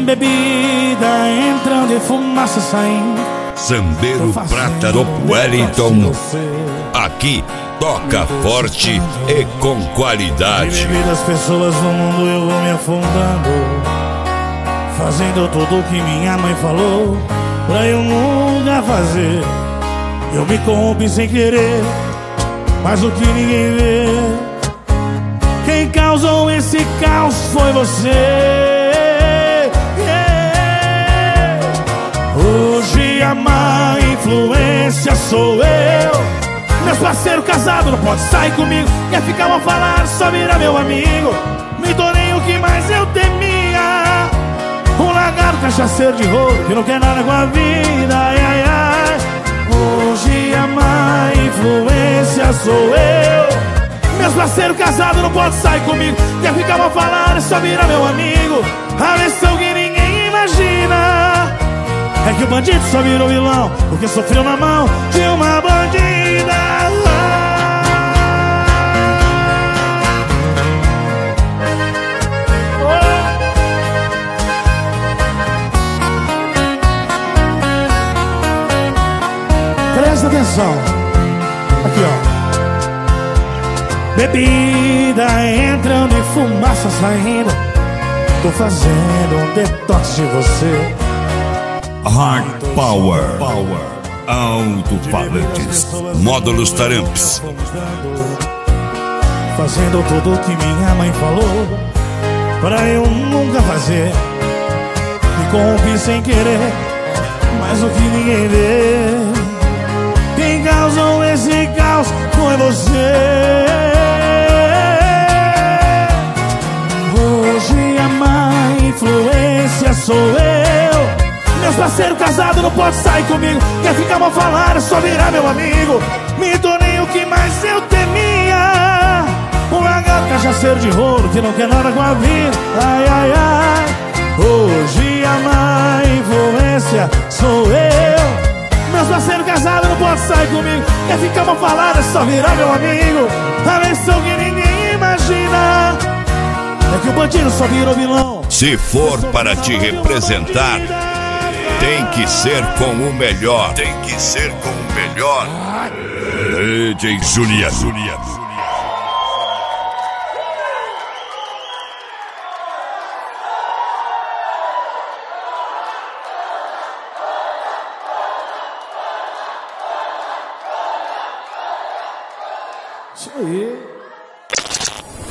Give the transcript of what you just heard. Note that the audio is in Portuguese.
Bebida entrando e fumaça saindo. Sambeiro Prata do Wellington. Aqui toca forte e com qualidade. Bebi das pessoas no mundo eu vou me afundando, fazendo tudo o que minha mãe falou pra eu nunca fazer. Eu me corrompi sem querer, mas o que ninguém vê, quem causou esse caos foi você. Hoje a má influência sou eu. Meus parceiros casados não pode sair comigo. Quer ficar mal falar, só vira meu amigo. Me tornei o que mais eu temia, um lagarto cachaceiro de rolo que não quer nada com a vida. Ai, ai, ai. Hoje a má influência sou eu. Meus parceiros casados não pode sair comigo. Quer ficar mal falar, só vira meu amigo. A versão que ninguém imagina é que o bandido só virou vilão porque sofreu na mão de uma bandida. Presta atenção. Aqui, ó. Bebida entrando e fumaça saindo. Tô fazendo um detox de você. Hard Power, alto-falantes, módulos Taramps. Fazendo tudo o que minha mãe falou pra eu nunca fazer. Me corrompi sem querer, mas o que ninguém vê, quem causou esse caos foi você. Hoje a má influência sou eu. Meus parceiros casados não pode sair comigo. Quer ficar mal falar, é só virar meu amigo. Me tornei o que mais eu temia, um lagarto cachaceiro de rolo que não quer nada com a vida. Ai, ai, ai. Hoje a má influência sou eu. Meus parceiros casados não pode sair comigo. Quer ficar mal falar, é só virar meu amigo. A versão que ninguém imagina é que o bandido só virou vilão. Se for para te representar, tem que ser com o melhor. Tem que ser com o melhor. DJ Juliano. Isso aí.